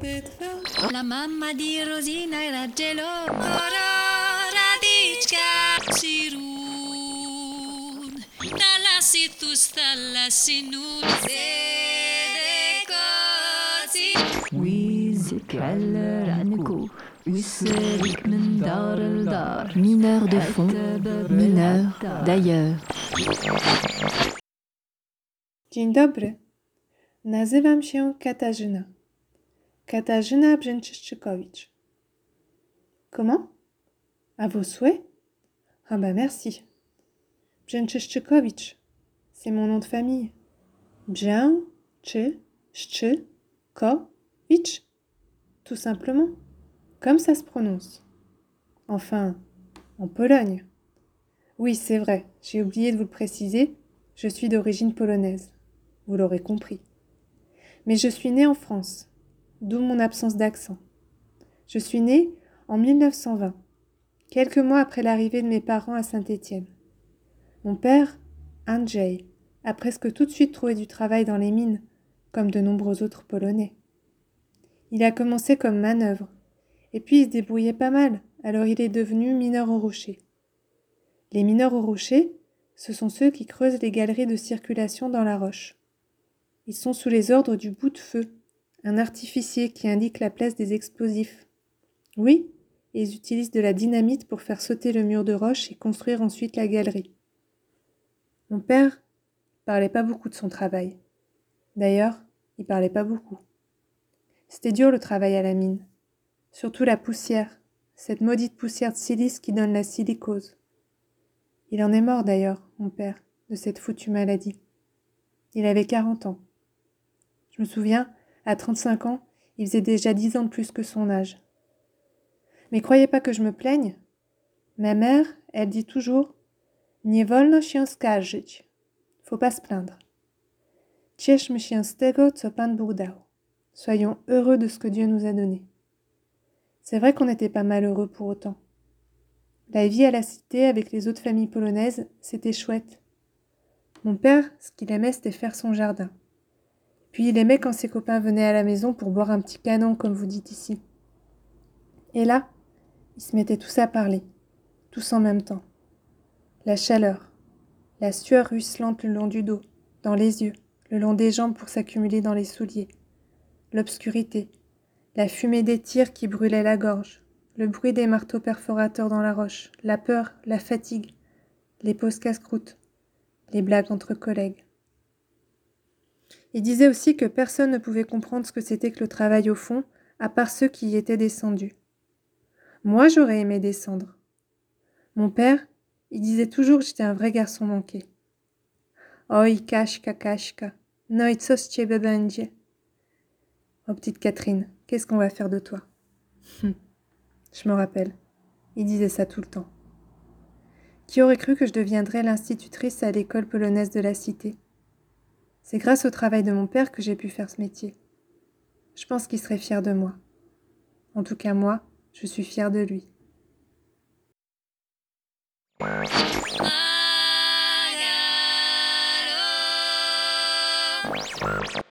La mamma di Rosina era gelosa. Radička sirun. Dalla situs dalla sinun. Mineur de fond, mineur d'ailleurs. Dzień dobry. Nazywam się Katarzyna. Katarzyna Brzęczyszczykowicz. Comment? À vos souhaits? Ah bah merci. Brzęczyszczykowicz, c'est mon nom de famille. Brzęczyszczykowicz. Tout simplement, comme ça se prononce. Enfin, en Pologne. Oui, c'est vrai, j'ai oublié de vous le préciser, je suis d'origine polonaise. Vous l'aurez compris. Mais je suis née en France, d'où mon absence d'accent. Je suis née en 1920, quelques mois après l'arrivée de mes parents à Saint-Étienne. Mon père, Andrzej, a presque tout de suite trouvé du travail dans les mines, comme de nombreux autres Polonais. Il a commencé comme manœuvre, et puis il se débrouillait pas mal, alors il est devenu mineur au rocher. Les mineurs au rocher, ce sont ceux qui creusent les galeries de circulation dans la roche. Ils sont sous les ordres du boute-feu, un artificier qui indique la place des explosifs. Oui, et ils utilisent de la dynamite pour faire sauter le mur de roche et construire ensuite la galerie. Mon père parlait pas beaucoup de son travail. D'ailleurs, il parlait pas beaucoup. C'était dur le travail à la mine. Surtout la poussière, cette maudite poussière de silice qui donne la silicose. Il en est mort d'ailleurs, mon père, de cette foutue maladie. Il avait 40 ans. Je me souviens, à 35 ans, il faisait déjà 10 ans de plus que son âge. Mais croyez pas que je me plaigne. Ma mère, elle dit toujours « Nie wolno się skarżyć ». Faut pas se plaindre. Cieszmy się z tego, co Pan Bóg dał. Soyons heureux de ce que Dieu nous a donné. C'est vrai qu'on n'était pas malheureux pour autant. La vie à la cité avec les autres familles polonaises, c'était chouette. Mon père, ce qu'il aimait, c'était faire son jardin. Puis il aimait quand ses copains venaient à la maison pour boire un petit canon, comme vous dites ici. Et là, ils se mettaient tous à parler, tous en même temps. La chaleur, la sueur ruisselante le long du dos, dans les yeux, le long des jambes pour s'accumuler dans les souliers. L'obscurité, la fumée des tirs qui brûlaient la gorge, le bruit des marteaux perforateurs dans la roche, la peur, la fatigue, les pauses casse-croûtes, les blagues entre collègues. Il disait aussi que personne ne pouvait comprendre ce que c'était que le travail au fond, à part ceux qui y étaient descendus. Moi, j'aurais aimé descendre. Mon père, il disait toujours que j'étais un vrai garçon manqué. Oj, Kaśka, Kaśka, no i co z ciebie będzie? Oh, petite Catherine, qu'est-ce qu'on va faire de toi? Je me rappelle, il disait ça tout le temps. Qui aurait cru que je deviendrais l'institutrice à l'école polonaise de la cité? C'est grâce au travail de mon père que j'ai pu faire ce métier. Je pense qu'il serait fier de moi. En tout cas, moi, je suis fière de lui. Magalo.